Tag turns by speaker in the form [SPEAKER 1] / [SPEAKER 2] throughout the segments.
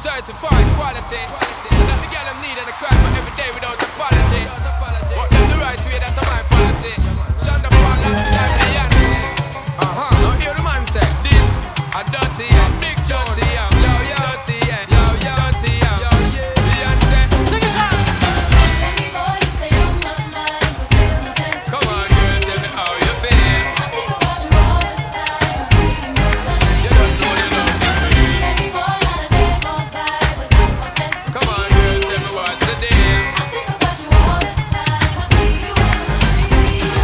[SPEAKER 1] certified quality. That the girl them need and I cry for every day without apology. But them the right way, that's my policy. Shonda Paul alongside Beyonce. Now hear the man say, this a dirty and big dirty and yo yo dirty and yo yo dirty and yo Beyonce. Sing it out.
[SPEAKER 2] Baby boy, you stay on my mind, fulfill my fantasy.
[SPEAKER 1] Come on, girl, tell me how you feel.
[SPEAKER 2] I think about you all the time, see you
[SPEAKER 1] You don't know the love to me.
[SPEAKER 2] Baby boy, not a day goes by without my fantasy.
[SPEAKER 1] Come on, girl, tell me what's the deal.
[SPEAKER 2] I think about you all the time, I see you see you.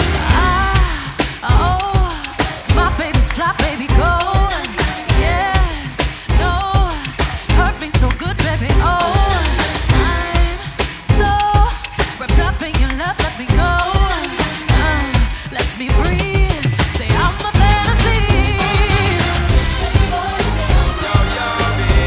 [SPEAKER 3] My baby's fly, baby, go. Yes, no, hurt me so good, baby. Oh, I'm so wrapped up in your love. Let me go. Let me breathe. Say I'm a fantasy.
[SPEAKER 1] Yo yo baby.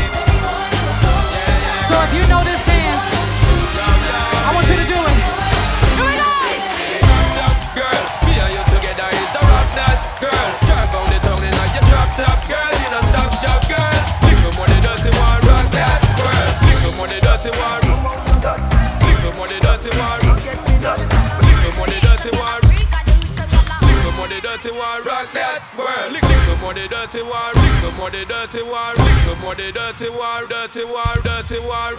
[SPEAKER 3] So if you know this dance, I want you to do it. Here we go.
[SPEAKER 1] Top girl, me and you together is a rock that girl. Drive on the tongue and you drop top girl. You don't stop shop girl. Little money dirty one rock that girl. Little money dirty one. Little money dirty one. Little money dirty one. Little money dirty one rock that girl. Little money dirty one. Little money dirty one. Little money dirty one. Dirty one. Dirty one.